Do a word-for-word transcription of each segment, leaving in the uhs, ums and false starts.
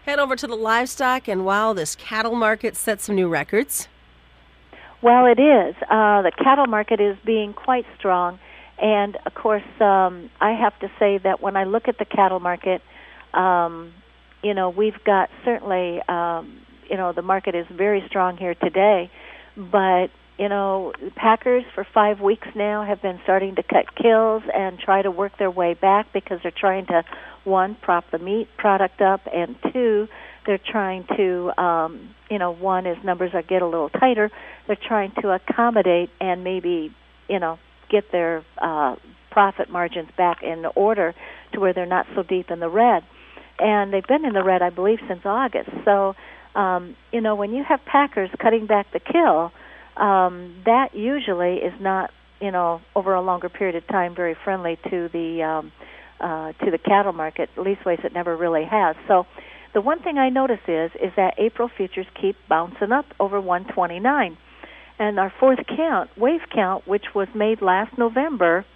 Head over to the livestock, and wow, this cattle market set some new records. Well, it is. Uh, the cattle market is being quite strong, and of course, um, I have to say that when I look at the cattle market, um, you know, we've got certainly, um, you know, the market is very strong here today, but you know, packers for five weeks now have been starting to cut kills and try to work their way back because they're trying to, one, prop the meat product up, and two, they're trying to, um, you know, one, as numbers are get a little tighter, they're trying to accommodate and maybe, you know, get their uh, profit margins back in order to where they're not so deep in the red. And they've been in the red, I believe, since August. So, um, you know, when you have packers cutting back the kill, Um, that usually is not, you know, over a longer period of time, very friendly to the um, uh, to the cattle market. Leastways, it never really has. So, the one thing I notice is is that April futures keep bouncing up over one twenty-nine, and our fourth count, wave count, which was made last November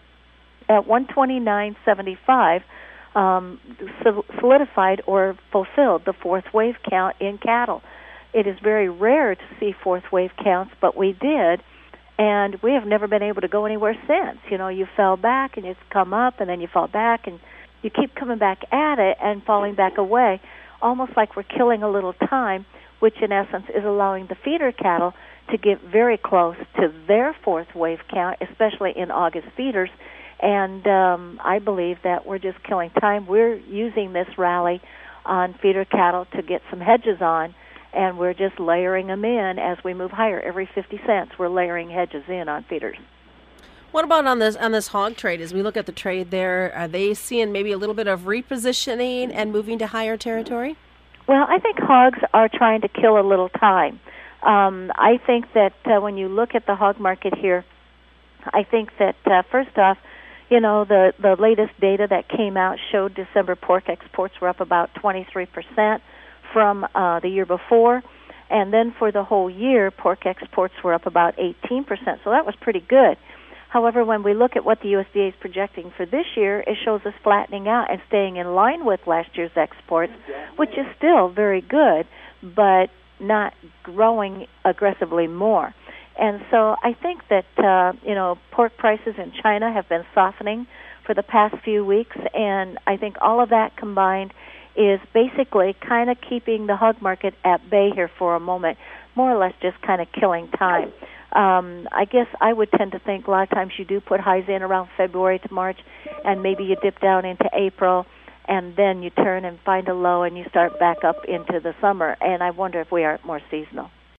at one twenty-nine seventy-five, um, solidified or fulfilled the fourth wave count in cattle. It is very rare to see fourth wave counts, but we did, and we have never been able to go anywhere since. You know, you fell back, and you come up, and then you fall back, and you keep coming back at it and falling back away, almost like we're killing a little time, which in essence is allowing the feeder cattle to get very close to their fourth wave count, especially in August feeders. And um, I believe that we're just killing time. We're using this rally on feeder cattle to get some hedges on, and we're just layering them in as we move higher. Every fifty cents, we're layering hedges in on feeders. What about on this on this hog trade? As we look at the trade there, are they seeing maybe a little bit of repositioning and moving to higher territory? Well, I think hogs are trying to kill a little time. Um, I think that uh, when you look at the hog market here, I think that uh, first off, you know, the, the latest data that came out showed December pork exports were up about twenty-three percent. From uh, the year before, and then for the whole year, pork exports were up about eighteen percent, so that was pretty good. However, when we look at what the U S D A is projecting for this year, it shows us flattening out and staying in line with last year's exports, which is still very good, but not growing aggressively more. And so I think that, uh, you know, pork prices in China have been softening for the past few weeks, and I think all of that combined is basically kind of keeping the hog market at bay here for a moment, more or less just kind of killing time. Um, I guess I would tend to think a lot of times you do put highs in around February to March, and maybe you dip down into April, and then you turn and find a low, and you start back up into the summer. And I wonder if we are more seasonal.